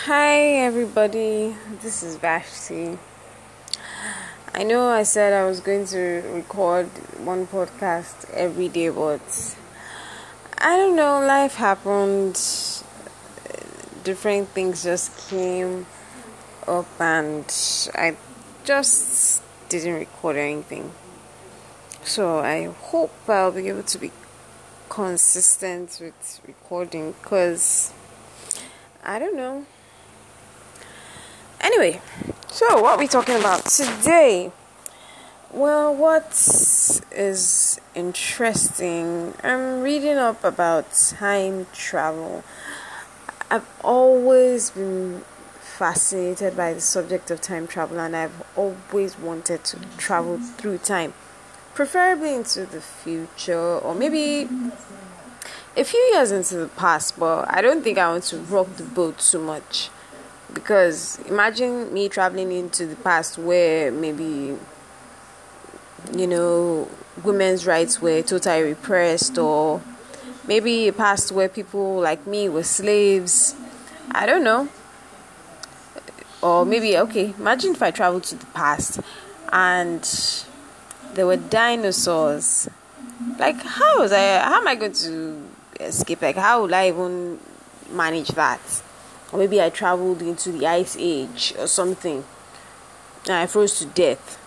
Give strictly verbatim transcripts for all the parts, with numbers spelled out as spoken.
Hi everybody, this is Vashti. I know I said I was going to record one podcast every day, but I don't know, life happened, different things just came up, and I just didn't record anything. So I hope I'll be able to be consistent with recording because I don't know. Anyway, so what are we talking about today? Well, what is interesting, I'm reading up about time travel. I've always been fascinated by the subject of time travel, and I've always wanted to travel through time, preferably into the future or maybe a few years into the past, but I don't think I want to rock the boat too much. Because imagine me traveling into the past where maybe, you know, women's rights were totally repressed, or maybe a past where people like me were slaves. I don't know. Or maybe, okay, imagine if I traveled to the past and there were dinosaurs. Like, how was I, how am I going to escape? Like, how would I even manage that? Or maybe I traveled into the ice age or something and I froze to death.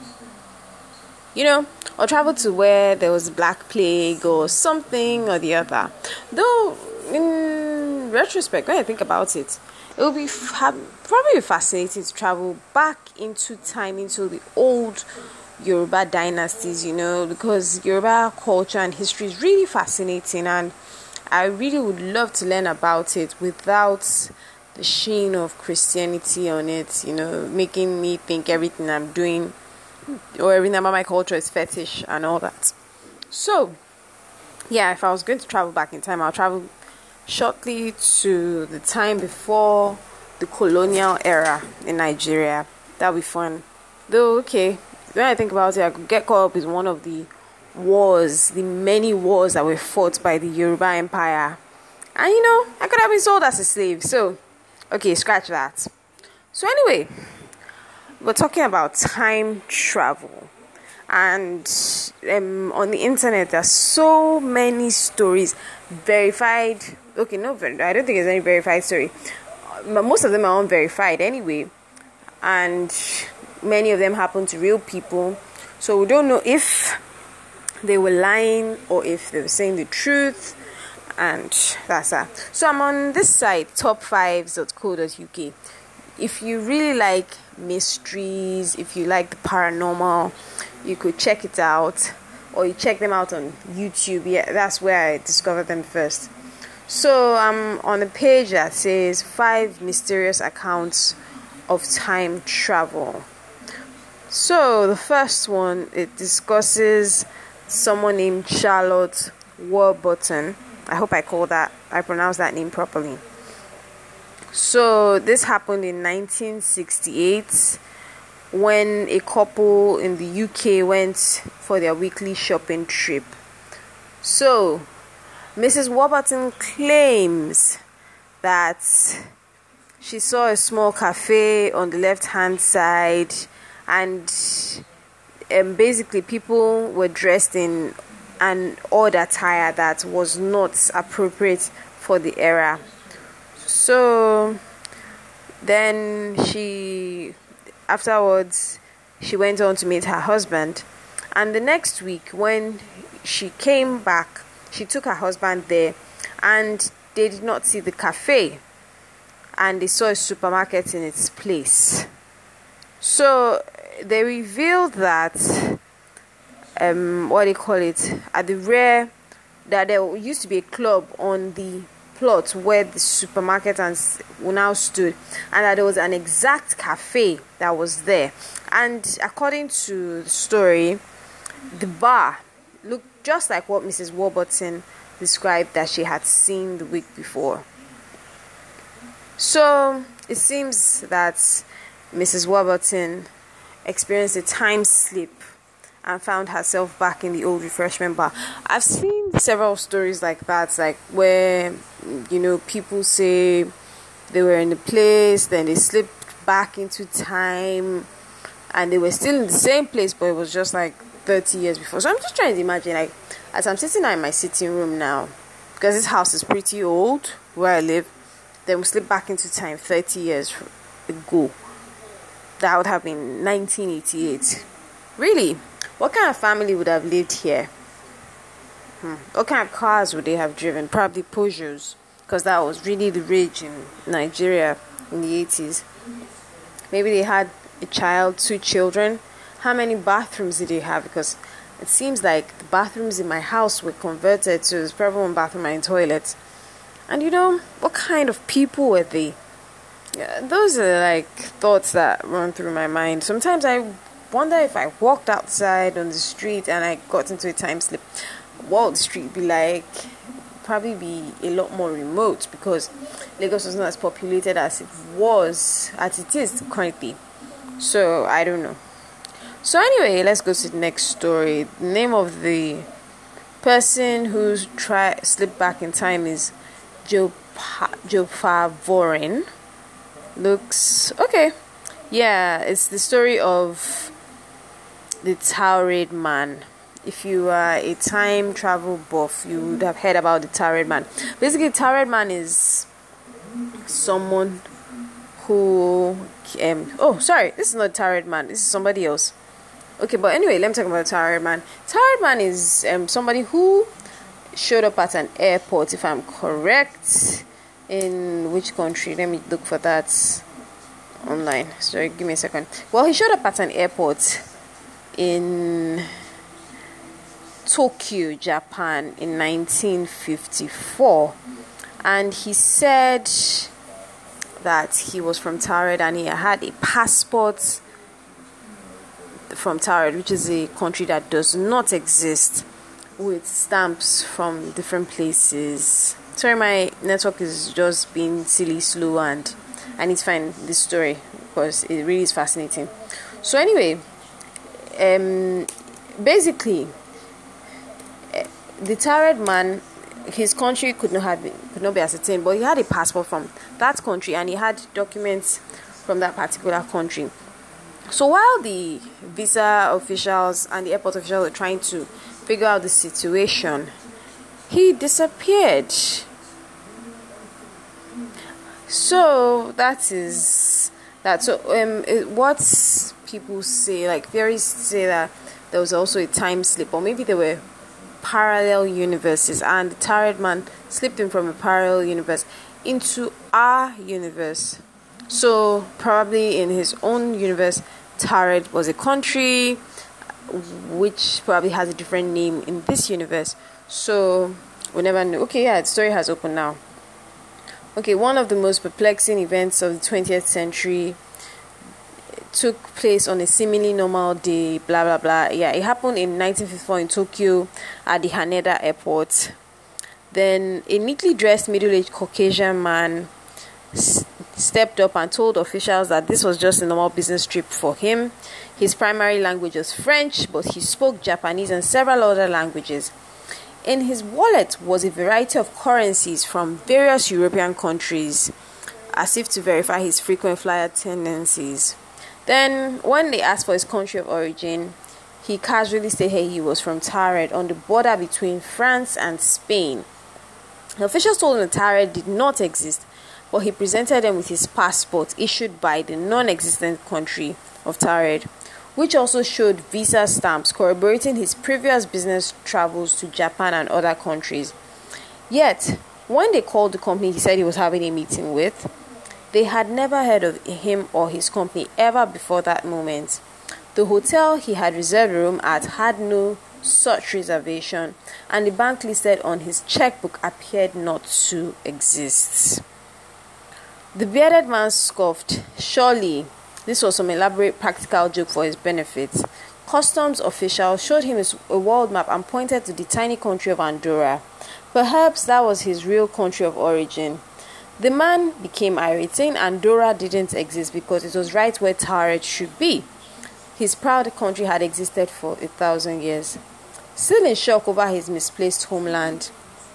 You know, or traveled to where there was black plague or something or the other. Though, in retrospect, when I think about it, it would be fa- probably fascinating to travel back into time, into the old Yoruba dynasties, you know, because Yoruba culture and history is really fascinating, and I really would love to learn about it without the sheen of Christianity on it, you know, making me think everything I'm doing or everything about my culture is fetish and all that. So, yeah, if I was going to travel back in time, I'll travel shortly to the time before the colonial era in Nigeria. That'll be fun. Though, okay, when I think about it, I could get caught up with one of the wars, the many wars that were fought by the Yoruba Empire. And you know, I could have been sold as a slave. So, okay, scratch that. So anyway, we're talking about time travel. And um, on the internet, there's so many stories, verified. Okay, no, I don't think there's any verified story. But most of them are unverified anyway. And many of them happen to real people. So we don't know if they were lying or if they were saying the truth, and that's that. So I'm on this site, top fives dot co dot uk. If you really like mysteries, if you like the paranormal, you could check it out, or you check them out on YouTube. Yeah, that's where I discovered them first. So I'm on a page that says five mysterious accounts of time travel. So the first one, it discusses someone named Charlotte Warburton. I hope I called that, I pronounced that name properly. So this happened in nineteen sixty-eight when a couple in the U K went for their weekly shopping trip. So Missus Warburton claims that she saw a small cafe on the left hand side, and Um, basically people were dressed in an odd attire that was not appropriate for the era. So then she afterwards she went on to meet her husband, and the next week when she came back, she took her husband there, and they did not see the cafe, and they saw a supermarket in its place. So they revealed that um what do you call it at the rear, that there used to be a club on the plot where the supermarket and now stood, and that there was an exact cafe that was there. And according to the story, the bar looked just like what Missus Warburton described that she had seen the week before. So it seems that Missus Warburton experienced a time slip and found herself back in the old refreshment bar. I've seen several stories like that, like where, you know, people say they were in the place, then they slipped back into time, and they were still in the same place, but it was just like thirty years before. So I'm just trying to imagine, like, as I'm sitting in my sitting room now, because this house is pretty old where I live, then we slip back into time thirty years ago. That would have been nineteen eighty-eight. Really? What kind of family would have lived here? Hmm. What kind of cars would they have driven? Probably Peugeots, because that was really the rage in Nigeria in the eighties. Maybe they had a child, two children. How many bathrooms did they have? Because it seems like the bathrooms in my house were converted to there's probably one bathroom and a toilet. And you know, what kind of people were they? Yeah, those are like thoughts that run through my mind. Sometimes I wonder if I walked outside on the street and I got into a time slip, what would the street be like? Probably be a lot more remote, because Lagos was not as populated as it was, as it is currently. So I don't know. So anyway, let's go to the next story. The name of the person who's try slipped back in time is Joe Vorin. Looks okay. Yeah, it's the story of the Tauride man. If you are a time travel buff, you would have heard about the Tauride man. Basically, the Tauride man is someone who um oh sorry, this is not Tauride man, this is somebody else. Okay, but anyway, let me talk about Tauride man. Tauride man is um somebody who showed up at an airport, if I'm correct. In which country? Let me look for that online. Sorry, give me a second. Well, he showed up at an airport in Tokyo, Japan in nineteen fifty-four, and he said that he was from Tauride and he had a passport from Tauride, which is a country that does not exist, with stamps from different places. Sorry, my network is just being silly slow, and I need to find this story because it really is fascinating. So anyway, um, basically, the Tauride man, his country could not have been, could not be ascertained, but he had a passport from that country and he had documents from that particular country. So while the visa officials and the airport officials were trying to figure out the situation, he disappeared. So that is that. So um, it, what people say, like theories say that there was also a time slip, or maybe there were parallel universes, and the Tauride man slipped in from a parallel universe into our universe. So probably in his own universe, Tauride was a country which probably has a different name in this universe. So we never know. Okay, yeah, the story has opened now. Okay, one of the most perplexing events of the twentieth century took place on a seemingly normal day, blah blah blah. Yeah, it happened in nineteen fifty-four in Tokyo at the Haneda airport. Then a neatly dressed middle-aged Caucasian man s- stepped up and told officials that this was just a normal business trip for him. His primary language was French, but he spoke Japanese and several other languages. In his wallet was a variety of currencies from various European countries, as if to verify his frequent flyer tendencies. Then, when they asked for his country of origin, he casually said hey, he was from Tauride, on the border between France and Spain. The officials told him that Tauride did not exist, but he presented them with his passport issued by the non-existent country of Tauride, which also showed visa stamps corroborating his previous business travels to Japan and other countries. Yet, when they called the company he said he was having a meeting with, they had never heard of him or his company ever before that moment. The hotel he had reserved a room at had no such reservation, and the bank listed on his checkbook appeared not to exist. The bearded man scoffed. Surely this was some elaborate practical joke for his benefit. Customs officials showed him a world map and pointed to the tiny country of Andorra. Perhaps that was his real country of origin. The man became irate, saying Andorra didn't exist because it was right where Tauride should be. His proud country had existed for a thousand years. Still in shock over his misplaced homeland,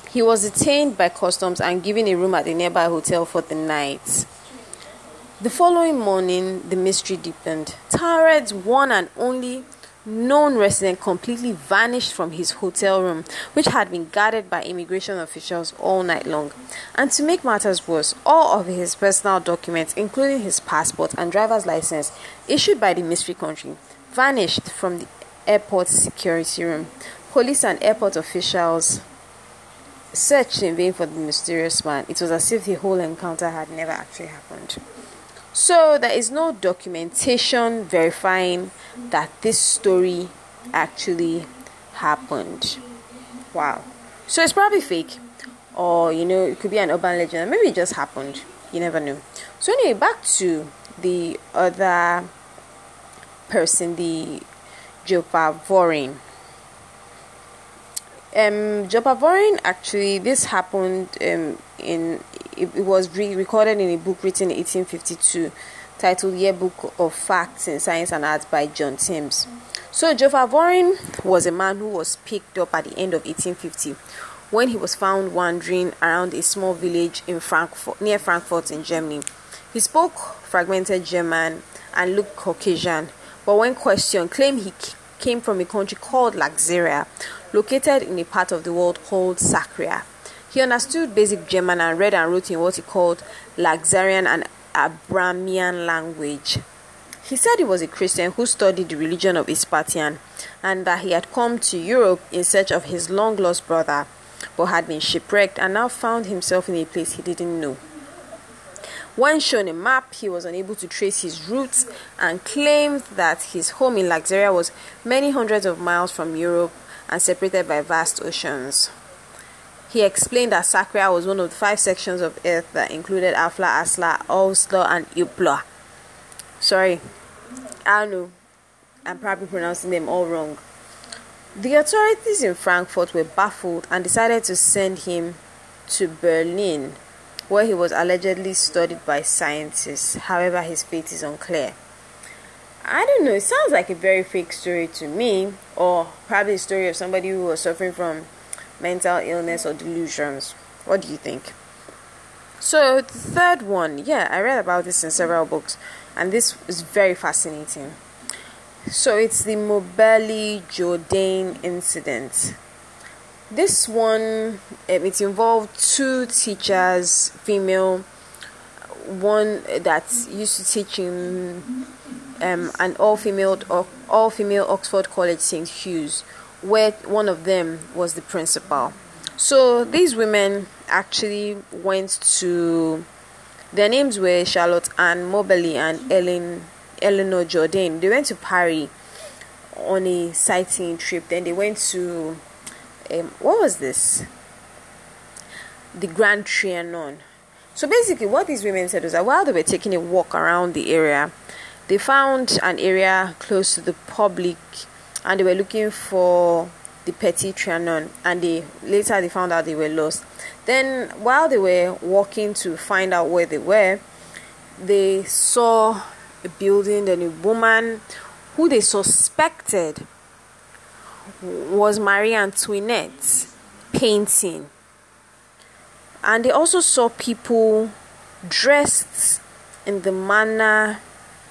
He was detained by customs and given a room at a nearby hotel for the night. The following morning, the mystery deepened. Taured's one and only known resident completely vanished from his hotel room, which had been guarded by immigration officials all night long. And to make matters worse, all of his personal documents, including his passport and driver's license, issued by the mystery country, vanished from the airport security room. Police and airport officials searched in vain for the mysterious man. It was as if the whole encounter had never actually happened. So there is no documentation verifying that this story actually happened. Wow. So it's probably fake, or you know, it could be an urban legend. Maybe it just happened. You never know. So anyway, back to the other person, the Joppa Vorin. Um, Joppa Vorin, actually, this happened um, in, it, it was re- recorded in a book written in eighteen fifty-two titled Yearbook of Facts in Science and Arts by John Timms. So Joppa Vorin was a man who was picked up at the end of eighteen fifty when he was found wandering around a small village in Frankfurt, near Frankfurt in Germany. He spoke fragmented German and looked Caucasian, but when questioned, claimed he came from a country called Laxaria, located in a part of the world called Sacria. He understood basic German and read and wrote in what he called Laxarian and Abramian language. He said he was a Christian who studied the religion of Hyspatian, and that he had come to Europe in search of his long-lost brother, but had been shipwrecked and now found himself in a place he didn't know. When shown a map, he was unable to trace his roots and claimed that his home in Laxaria was many hundreds of miles from Europe and separated by vast oceans. He explained that Sacria was one of the five sections of Earth that included Afla, Asla, Ulsla, and Upla. Sorry, I don't know. I'm probably pronouncing them all wrong. The authorities in Frankfurt were baffled and decided to send him to Berlin, where he was allegedly studied by scientists. However, his fate is unclear. I don't know, it sounds like a very fake story to me, or probably a story of somebody who was suffering from mental illness or delusions. What do you think? So the third one, yeah, I read about this in several books, and this is very fascinating. So it's the Moberly Jourdain incident. This one, um, it involved two teachers, female, one that used to teach in um, an all-female all-female Oxford College, Saint Hugh's, where one of them was the principal. So these women actually went to, their names were Charlotte Ann Moberly and Ellen Eleanor Jourdain. They went to Paris on a sightseeing trip. Then they went to Um, what was this? The Grand Trianon. So basically what these women said was that while they were taking a walk around the area, they found an area close to the public and they were looking for the Petit Trianon, and they later they found out they were lost. Then while they were walking to find out where they were, they saw a building and a woman who they suspected was Marie Antoinette painting. And they also saw people dressed in the manner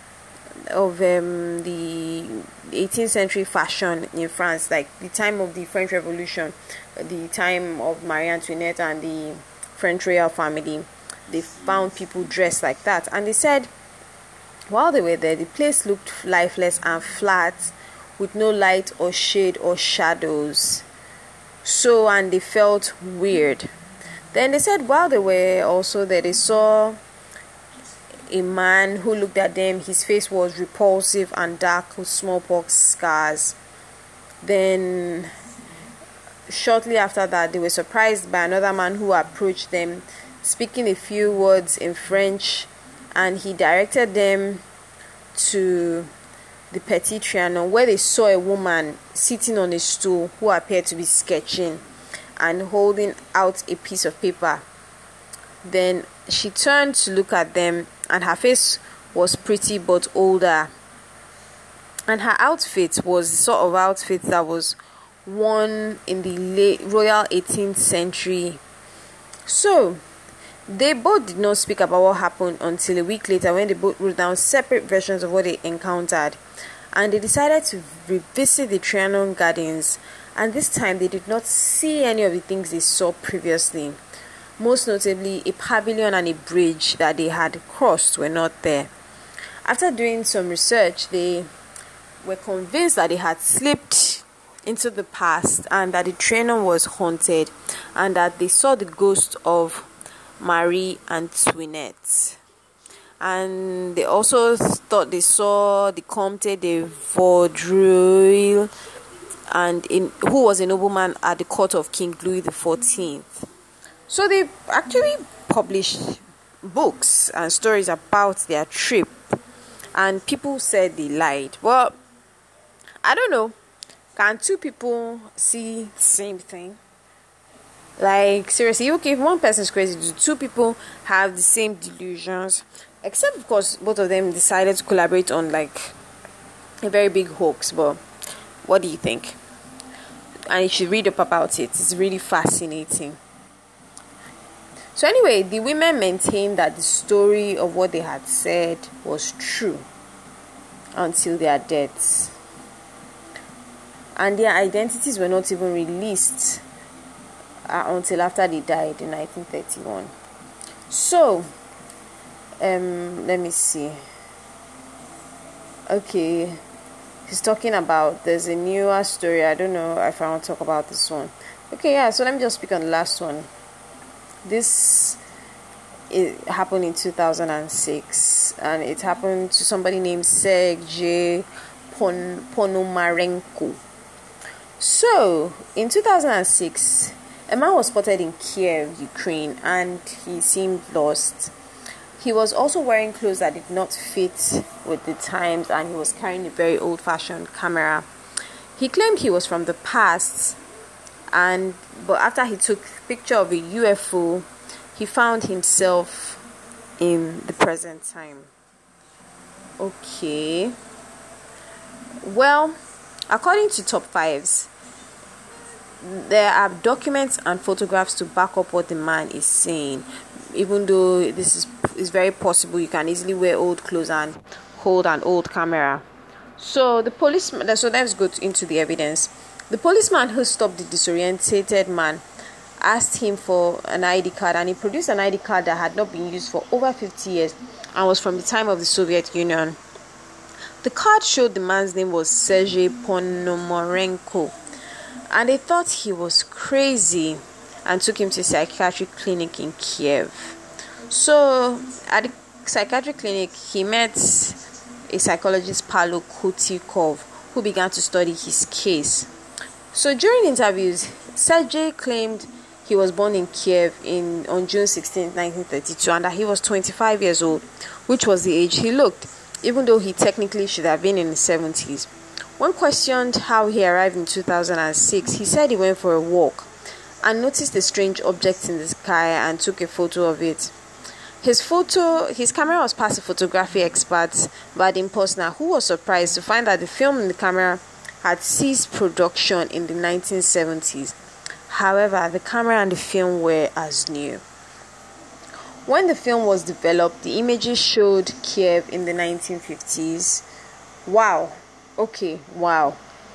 of um, the eighteenth century fashion in France, like the time of the French Revolution, the time of Marie Antoinette and the French royal family. They found people dressed like that, and they said while they were there, the place looked lifeless and flat, with no light or shade or shadows. So, and they felt weird. Then they said while they were also there, they saw a man who looked at them. His face was repulsive and dark with smallpox scars. Then shortly after that, they were surprised by another man who approached them, speaking a few words in French, and he directed them to the Petit Trianon, where they saw a woman sitting on a stool who appeared to be sketching and holding out a piece of paper. Then she turned to look at them, and her face was pretty but older, and her outfit was the sort of outfit that was one in the late royal eighteenth century. So they both did not speak about what happened until a week later, when they both wrote down separate versions of what they encountered. And they decided to revisit the Trianon Gardens, and this time they did not see any of the things they saw previously. Most notably, a pavilion and a bridge that they had crossed were not there. After doing some research, they were convinced that they had slipped into the past and that the Trianon was haunted, and that they saw the ghost of Marie Antoinette. And they also thought they saw the Comte de Vaudreuil, and in, who was a nobleman at the court of King Louis the fourteenth. So they actually published books and stories about their trip, and people said they lied. Well, I don't know. Can two people see the same thing? Like, seriously, okay, if one person is crazy, do two people have the same delusions? Except, of course, both of them decided to collaborate on, like, a very big hoax. But what do you think? And you should read up about it. It's really fascinating. So anyway, the women maintained that the story of what they had said was true until their deaths. And their identities were not even released uh, until after they died in nineteen thirty-one. So, um, let me see. Okay, he's talking about, there's a newer story. I don't know if I want to talk about this one. Okay, yeah, so let me just speak on the last one. This it happened in two thousand six, and it happened to somebody named Sergei Pon- Ponomarenko. So, in two thousand six, a man was spotted in Kiev, Ukraine, and he seemed lost. He was also wearing clothes that did not fit with the times, and he was carrying a very old-fashioned camera. He claimed he was from the past, and but after he took a picture of a U F O, he found himself in the present time. Okay. Well, according to Top Fives, there are documents and photographs to back up what the man is saying. Even though this is is very possible, you can easily wear old clothes and hold an old camera. So the policeman. So let's go into the evidence. The policeman who stopped the disorientated man asked him for an I D card, and he produced an I D card that had not been used for over fifty years and was from the time of the Soviet Union. The card showed the man's name was Sergei Ponomarenko, and they thought he was crazy and took him to a psychiatric clinic in Kiev. So at the psychiatric clinic, he met a psychologist, Paolo Kutikov, who began to study his case. So during interviews, Sergei claimed he was born in Kiev in on June sixteenth, nineteen thirty-two, and that he was twenty-five years old, which was the age he looked, even though he technically should have been in his seventies. When questioned how he arrived in two thousand six, he said he went for a walk and noticed a strange object in the sky and took a photo of it. His photo, his camera was past a photography expert, Vadim Posner, who was surprised to find that the film in the camera had ceased production in the nineteen seventies. However, the camera and the film were as new. When the film was developed, the images showed Kiev in the nineteen fifties. Wow. Okay, wow.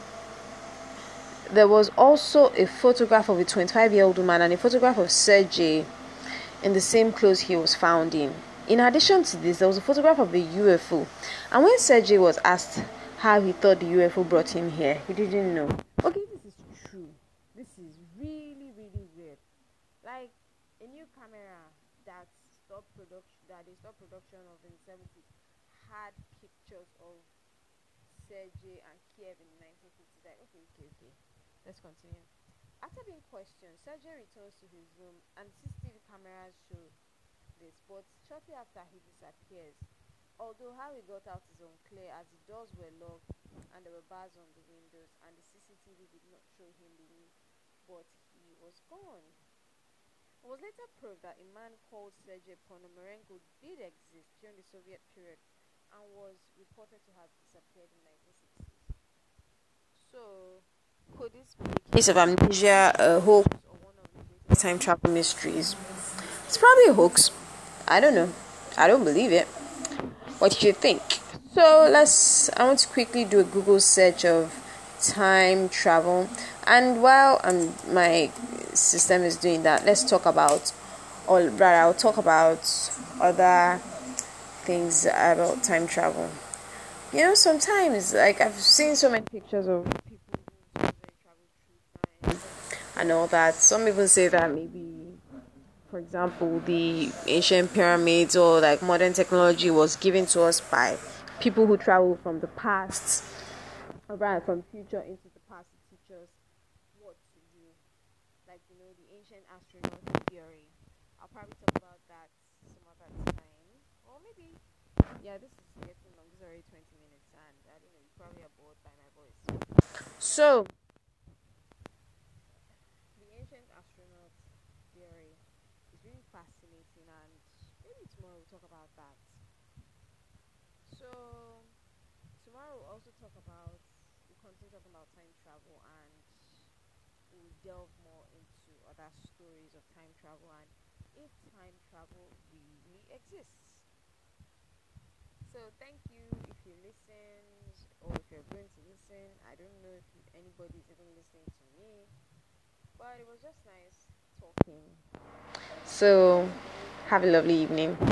There was also a photograph of a twenty-five-year-old woman and a photograph of Sergei in the same clothes he was found in. In addition to this, there was a photograph of the U F O. And when Sergei was asked how he thought the U F O brought him here, he didn't know. Okay, this is true. This is really, really weird. Like a new camera that stopped production, that they stopped production of in the seventies, had pictures of Sergei and Kiev in the nineteen fifties. Like, okay, okay, okay. Let's continue. After being questioned, Sergei returns to his room and C C T V cameras show this, but shortly after he disappears. Although how he got out is unclear, as the doors were locked and there were bars on the windows, and the C C T V did not show him leave, but he was gone. It was later proved that a man called Sergei Ponomarenko did exist during the Soviet period and was reported to have disappeared in nineteen sixties. So Could this be a case of amnesia, a hoax, or one of the greatest time travel mysteries? It's probably a hoax. I don't know. I don't believe it. What do you think? So let's. I want to quickly do a Google search of time travel, and while um my system is doing that, let's talk about, or rather, I'll talk about other things about time travel. You know, sometimes like I've seen so many pictures of people who travel through time and all that. Some people say that maybe, for example, the ancient pyramids or like modern technology was given to us by people who travel from the past, or rather from the future into the past to teach us what to do. Like, you know, the ancient astronaut theory. I'll probably talk about that some other time. Or maybe, yeah, this is getting long. This is already twenty minutes, and I don't know, you probably are bored by my voice. So, the ancient astronaut theory is really fascinating, and maybe tomorrow we'll talk about that. So, tomorrow we'll also talk about, we'll continue talking about time travel, and we'll delve more into other stories of time travel and if time travel really exists. So, thank you if you listened or if you're going to listen. I don't know if anybody's even listening to me, but it was just nice talking. So, have a lovely evening.